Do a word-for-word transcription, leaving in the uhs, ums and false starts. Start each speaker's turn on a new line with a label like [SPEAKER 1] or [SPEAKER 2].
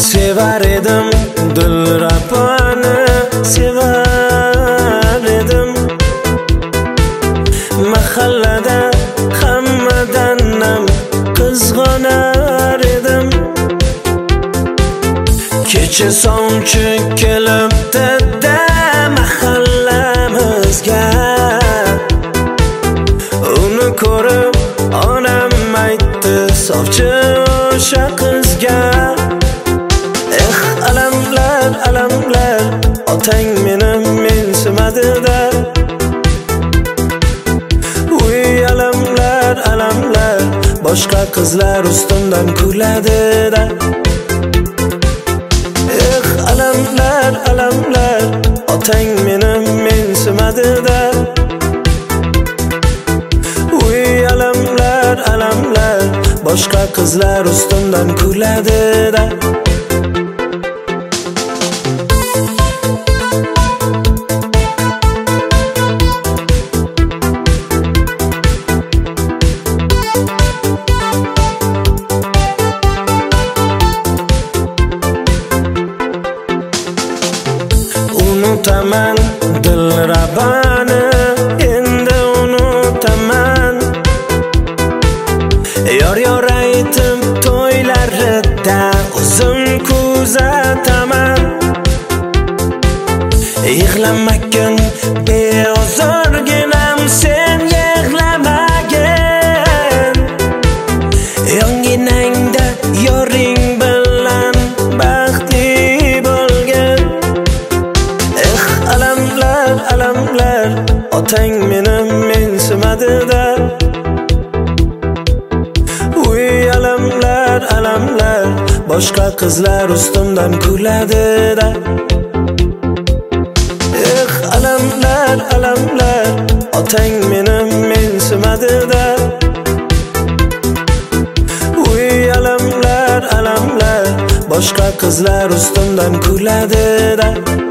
[SPEAKER 1] Sevar edim Dilraboni, sevar edim. Mahallada hammadan ham qizg'onar edim. Kecha sovchi kelibdi da mahallamizga. Uni ko'rib onam aytdi sovchi o'sha qizga. Eh alamlar alamlar, otang meni mensimadi-da. Uy alamlar alamlar, boshqa qizlar ustimdan kuladi-da. Eh alamlar alamlar, otang meni mensimadi-da. Uy alamlar alamlar, boshqa qizlar ustimdan kuladi-da. Unutaman Dilraboni, endi unutaman. Yor yor aytib to'ylarida o'zim kuzataman. Yig'lamagan beozorginam sen yig'lamagin. Yonginangda yoring bilan baxtli bo'lgin. Eh alamlar alamlar, otang meni mensimadi-da. Uy alamlar alamlar, boshqa qizlar ustimdan kuladi-da. Eh alamlar alamlar, otang meni mensimadi-da. Uy alamlar alamlar, boshqa qizlar ustimdan kuladi-da.